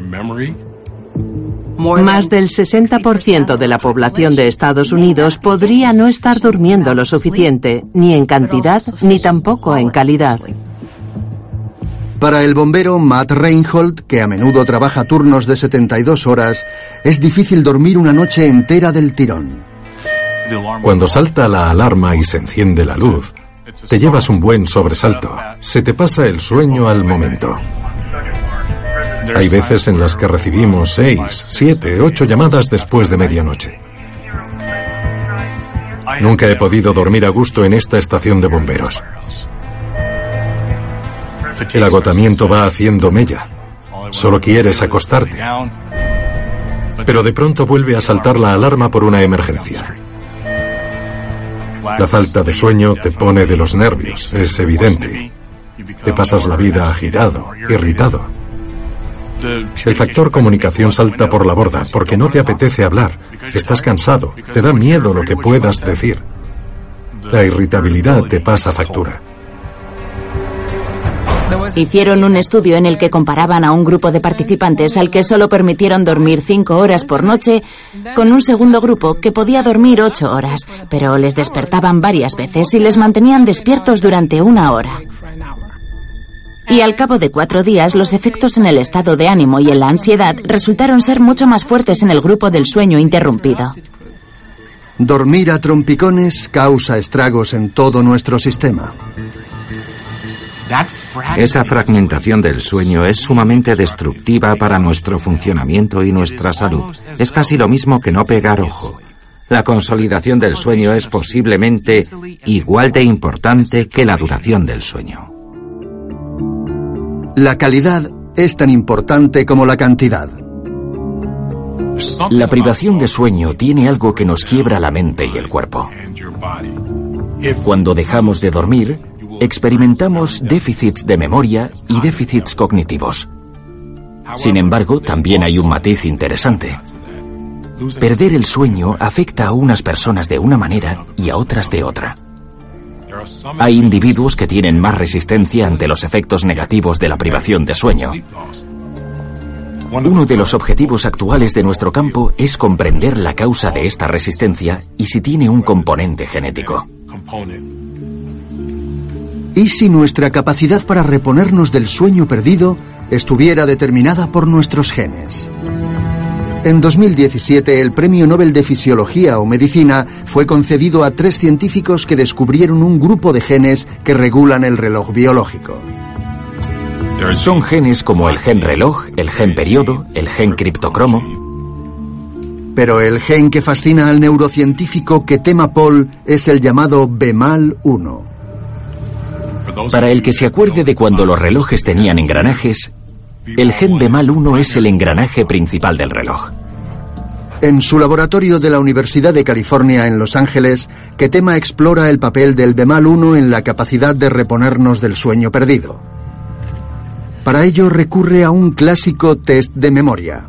Más del 60% de la población de Estados Unidos podría no estar durmiendo lo suficiente, ni en cantidad ni tampoco en calidad. Para el bombero Matt Reinhold, que a menudo trabaja turnos de 72 horas, es difícil dormir una noche entera del tirón. Cuando salta la alarma y se enciende la luz, te llevas un buen sobresalto. Se te pasa el sueño al momento. Hay veces en las que recibimos 6, 7, 8 llamadas después de medianoche. Nunca he podido dormir a gusto en esta estación de bomberos. El agotamiento va haciendo mella. Solo quieres acostarte. Pero de pronto vuelve a saltar la alarma por una emergencia. La falta de sueño te pone de los nervios, es evidente. Te pasas la vida agitado, irritado. El factor comunicación salta por la borda porque no te apetece hablar, estás cansado, te da miedo lo que puedas decir. La irritabilidad te pasa factura. Hicieron un estudio en el que comparaban a un grupo de participantes al que solo permitieron dormir 5 horas por noche con un segundo grupo que podía dormir 8 horas, pero les despertaban varias veces y les mantenían despiertos durante 1 hora. Y al cabo de 4 días, los efectos en el estado de ánimo y en la ansiedad resultaron ser mucho más fuertes en el grupo del sueño interrumpido. Dormir a trompicones causa estragos en todo nuestro sistema. Esa fragmentación del sueño es sumamente destructiva para nuestro funcionamiento y nuestra salud. Es casi lo mismo que no pegar ojo. La consolidación del sueño es posiblemente igual de importante que la duración del sueño. La calidad es tan importante como la cantidad. La privación de sueño tiene algo que nos quiebra la mente y el cuerpo. Cuando dejamos de dormir, experimentamos déficits de memoria y déficits cognitivos. Sin embargo, también hay un matiz interesante. Perder el sueño afecta a unas personas de una manera y a otras de otra. Hay individuos que tienen más resistencia ante los efectos negativos de la privación de sueño. Uno de los objetivos actuales de nuestro campo es comprender la causa de esta resistencia y si tiene un componente genético. ¿Y si nuestra capacidad para reponernos del sueño perdido estuviera determinada por nuestros genes? En 2017, el Premio Nobel de Fisiología o Medicina fue concedido a 3 científicos que descubrieron un grupo de genes que regulan el reloj biológico. Son genes como el gen reloj, el gen periodo, el gen criptocromo. Pero el gen que fascina al neurocientífico Ketema Paul es el llamado BMAL1. Para el que se acuerde de cuando los relojes tenían engranajes, el gen BMAL1 es el engranaje principal del reloj. En su laboratorio de la Universidad de California en Los Ángeles, Ketema explora el papel del BMAL1 en la capacidad de reponernos del sueño perdido. Para ello recurre a un clásico test de memoria.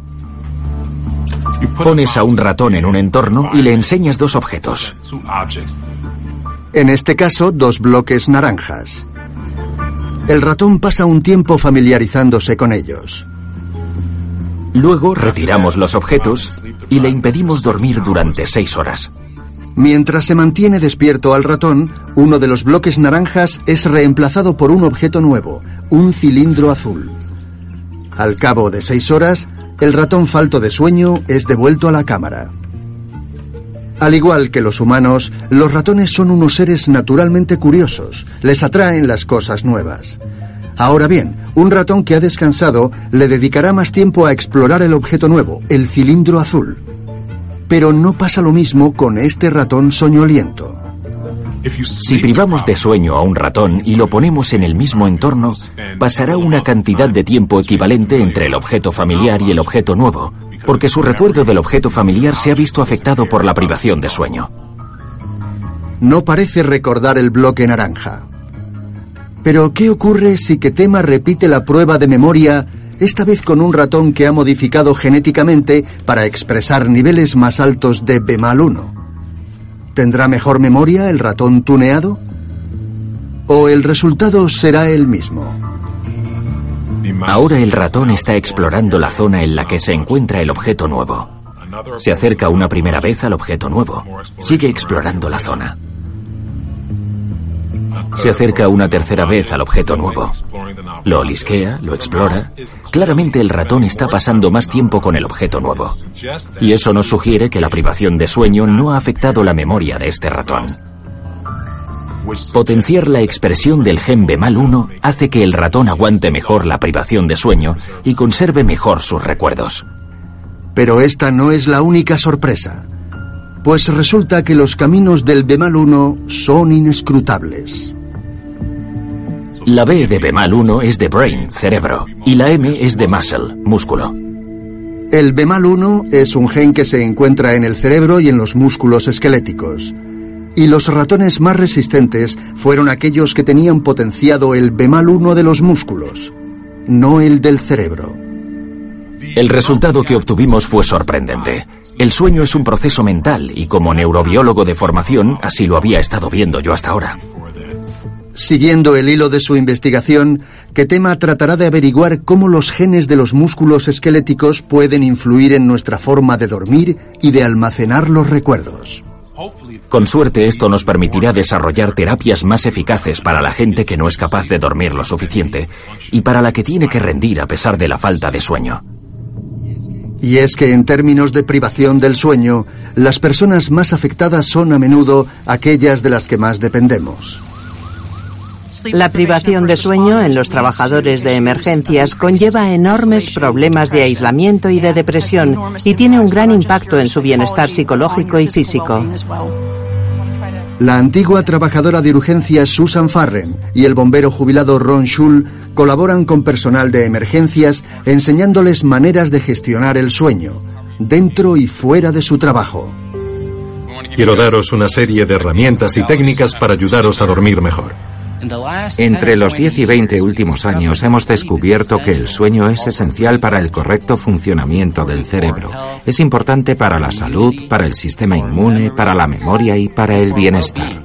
Pones a un ratón en un entorno y le enseñas 2 objetos. En este caso, 2 bloques naranjas. El ratón pasa un tiempo familiarizándose con ellos. Luego retiramos los objetos y le impedimos dormir durante 6 horas. Mientras se mantiene despierto al ratón, uno de los bloques naranjas es reemplazado por un objeto nuevo, un cilindro azul. Al cabo de 6 horas, el ratón falto de sueño es devuelto a la cámara. Al igual que los humanos, los ratones son unos seres naturalmente curiosos, les atraen las cosas nuevas. Ahora bien, un ratón que ha descansado le dedicará más tiempo a explorar el objeto nuevo, el cilindro azul. Pero no pasa lo mismo con este ratón soñoliento. Si privamos de sueño a un ratón y lo ponemos en el mismo entorno, pasará una cantidad de tiempo equivalente entre el objeto familiar y el objeto nuevo, porque su recuerdo del objeto familiar se ha visto afectado por la privación de sueño. No parece recordar el bloque naranja. Pero, ¿qué ocurre si Ketema repite la prueba de memoria, esta vez con un ratón que ha modificado genéticamente para expresar niveles más altos de BMAL1? ¿Tendrá mejor memoria el ratón tuneado? ¿O el resultado será el mismo? Ahora el ratón está explorando la zona en la que se encuentra el objeto nuevo. Se acerca una primera vez al objeto nuevo. Sigue explorando la zona. Se acerca una tercera vez al objeto nuevo. Lo olisquea, lo explora. Claramente el ratón está pasando más tiempo con el objeto nuevo. Y eso nos sugiere que la privación de sueño no ha afectado la memoria de este ratón. Potenciar la expresión del gen BMAL1 hace que el ratón aguante mejor la privación de sueño y conserve mejor sus recuerdos. Pero esta no es la única sorpresa, pues resulta que los caminos del BMAL1 son inescrutables. La B de BMAL1 es de brain, cerebro, y la M es de muscle, músculo. El BMAL1 es un gen que se encuentra en el cerebro y en los músculos esqueléticos. Y los ratones más resistentes fueron aquellos que tenían potenciado el B+1 de los músculos, no el del cerebro. El resultado que obtuvimos fue sorprendente. El sueño es un proceso mental y como neurobiólogo de formación, así lo había estado viendo yo hasta ahora. Siguiendo el hilo de su investigación, Ketema tratará de averiguar cómo los genes de los músculos esqueléticos pueden influir en nuestra forma de dormir y de almacenar los recuerdos. Con suerte esto nos permitirá desarrollar terapias más eficaces para la gente que no es capaz de dormir lo suficiente y para la que tiene que rendir a pesar de la falta de sueño. Y es que en términos de privación del sueño, las personas más afectadas son a menudo aquellas de las que más dependemos. La privación de sueño en los trabajadores de emergencias conlleva enormes problemas de aislamiento y de depresión y tiene un gran impacto en su bienestar psicológico y físico. La antigua trabajadora de urgencias Susan Farren y el bombero jubilado Ron Schull colaboran con personal de emergencias enseñándoles maneras de gestionar el sueño, dentro y fuera de su trabajo. Quiero daros una serie de herramientas y técnicas para ayudaros a dormir mejor. Entre los 10 y 20 últimos años hemos descubierto que el sueño es esencial para el correcto funcionamiento del cerebro. Es importante para la salud, para el sistema inmune, para la memoria y para el bienestar.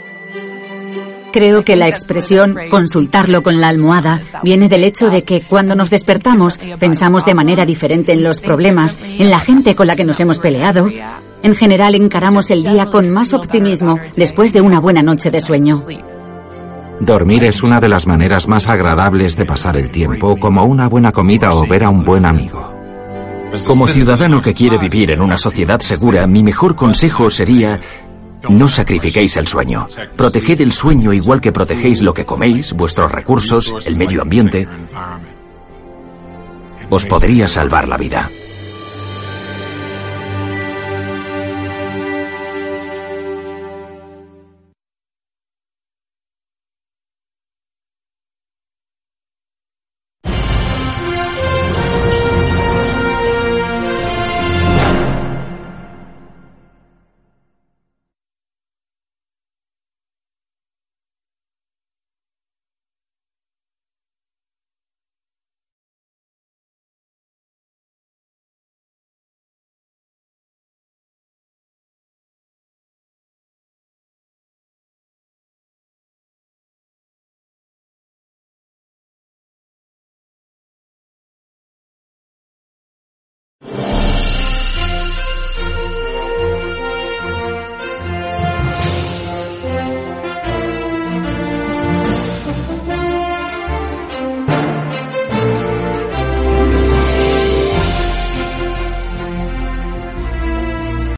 Creo que la expresión consultarlo con la almohada viene del hecho de que cuando nos despertamos pensamos de manera diferente en los problemas, en la gente con la que nos hemos peleado. En general encaramos el día con más optimismo después de una buena noche de sueño. Dormir es una de las maneras más agradables de pasar el tiempo, como una buena comida o ver a un buen amigo. Como ciudadano que quiere vivir en una sociedad segura, mi mejor consejo sería: no sacrifiquéis el sueño. Proteged el sueño igual que protegéis lo que coméis, vuestros recursos, el medio ambiente. Os podría salvar la vida.